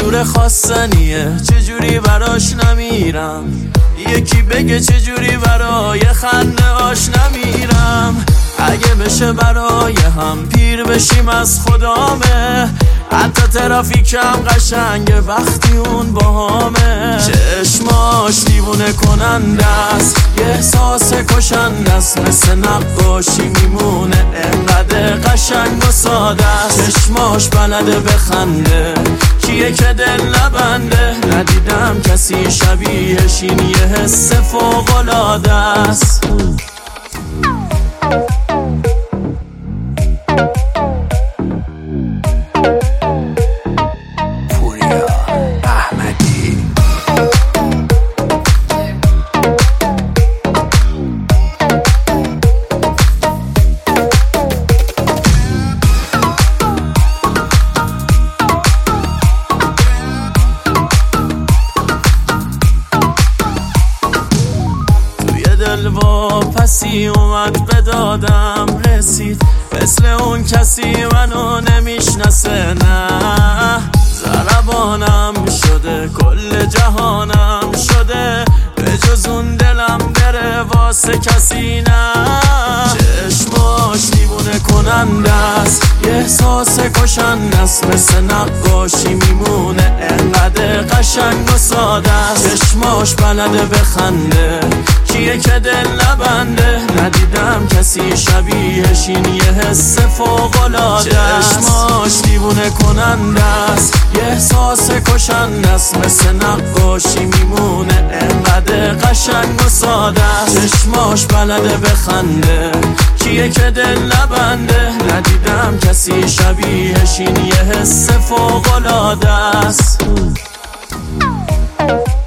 جور خواستنیه چجوری براش نمیرم، یکی بگه چجوری برای خنده آش نمیرم. اگه بشه برای هم پیر بشیم از خدامه، حتی ترافیکم قشنگه وقتی اون باهامه. چشماش دیوونه کننده است، یه احساس کشنده است، مثل نقاشی میمونه انقدر قشنگ و ساده است. چشماش بلده بخنده، کیه که دل نبنده، ندیدم کسی شبیهش، این یه حس فوق‌العاده است. پسی اومد به دادم رسید، مثل اون کسی منو نمیشناسه، نه ضربانم شده کل جهانم شده، به جز اون دلم بره واسه کسی نه. چشماش دیوونه کننده است، یه احساس کشنده است، مثل نقاشی میمونه انقدر قشنگ و ساده است. چشماش بلده بخنده، کیه که دل نبنده، ندیدم کسی شبیهش، این یه حس فوق‌العاده است. چشماش دیوونه کننده است، یه احساس کشنده است، مثل نقاشی میمونه انقدر قشنگ و ساده است. چشماش بلده بخنده، کیه که دل نبنده، ندیدم کسی شبیهش، این یه حس فوق‌العاده است.